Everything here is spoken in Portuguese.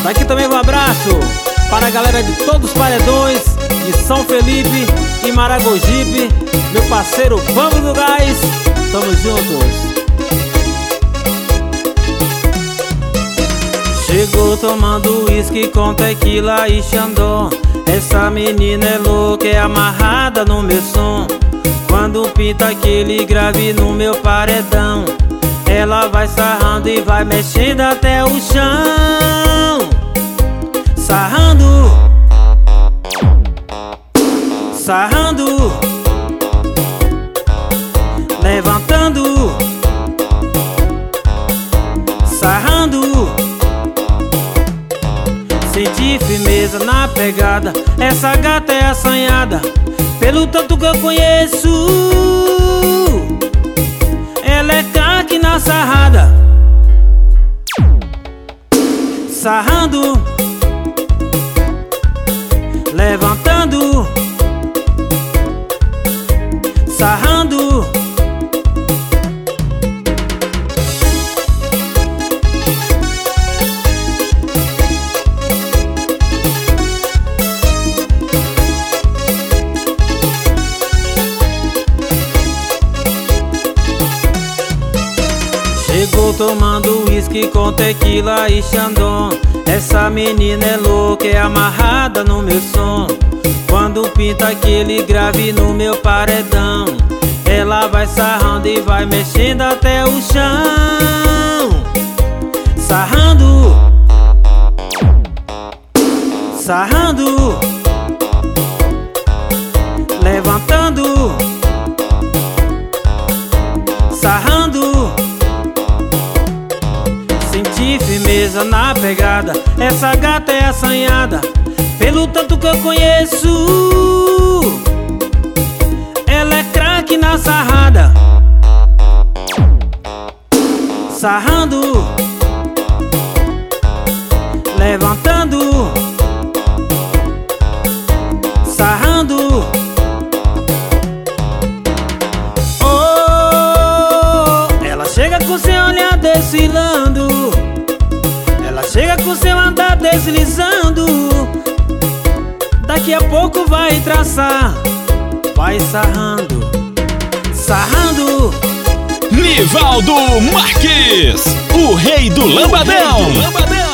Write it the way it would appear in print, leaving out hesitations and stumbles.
Aqui também um abraço para a galera de todos os paredões de São Felipe e Maragogipe, meu parceiro Vamos do Gás, tamo juntos. Chegou tomando uísque com tequila e xandó. Essa menina é louca, é amarrada no meu som. Quando pinta aquele grave no meu paredão, ela vai sarrando e vai mexendo até o chão. Sarrando, sarrando, levantando, sarrando. Senti firmeza na pegada, essa gata é assanhada. Pelo tanto que eu conheço, ela é craque na sarrada. Sarrando, levantando, sarrando. Chegou tomando uísque com tequila e xandão. Essa menina é louca, é amarrada no meu som. Quando pinta aquele grave no meu paredão, ela vai sarrando e vai mexendo até o chão. Sarrando, sarrando, levantando, sarrando. Senti firmeza na pegada, essa gata é assanhada. Pelo tanto que eu conheço, ela é craque na sarrada. Sarrando, levantando, sarrando. Oh, ela chega com seu olhar desfilando, ela chega com seu andar deslizando. Daqui a pouco vai traçar, vai sarrando, sarrando. Nivaldo Marques, o rei do lambadão.